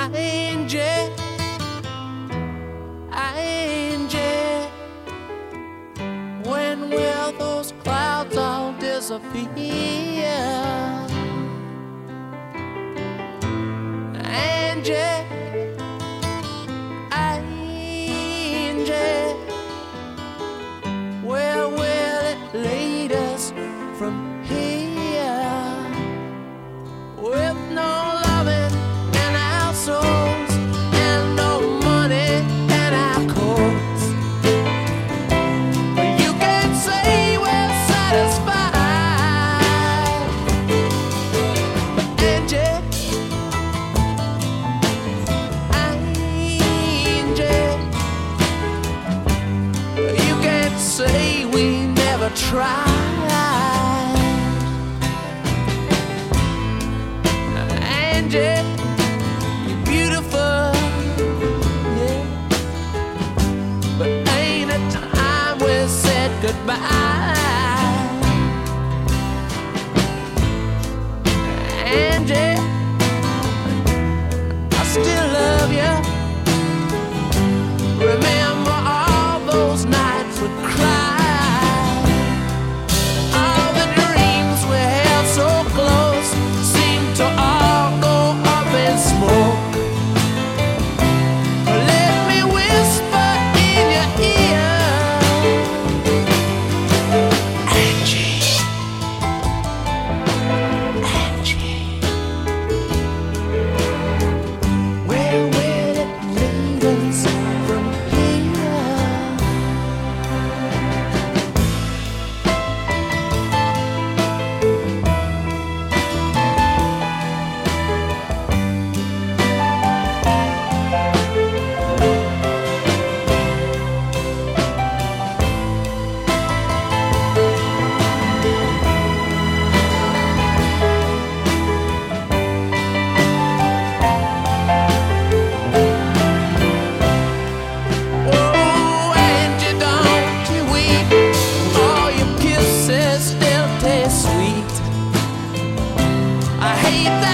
Angie, Angie, when will those clouds all disappear? Angie, Angie, where will it lead us from here? With no loving in our souls and no money in our coats, you can say we're satisfied. Angie, Angie, you can't say we never tried. Angie, you're beautiful, yeah, but ain't it time we said goodbye? Angie, I still love you. Remember all those nights we cried, all the dreams we held so close seemed to all go up in smoke. Let me whisper in your ear, Angie, Angie, where will it lead us from here? Oh, Angie, don't you weep, all your kisses still taste sweet. I hate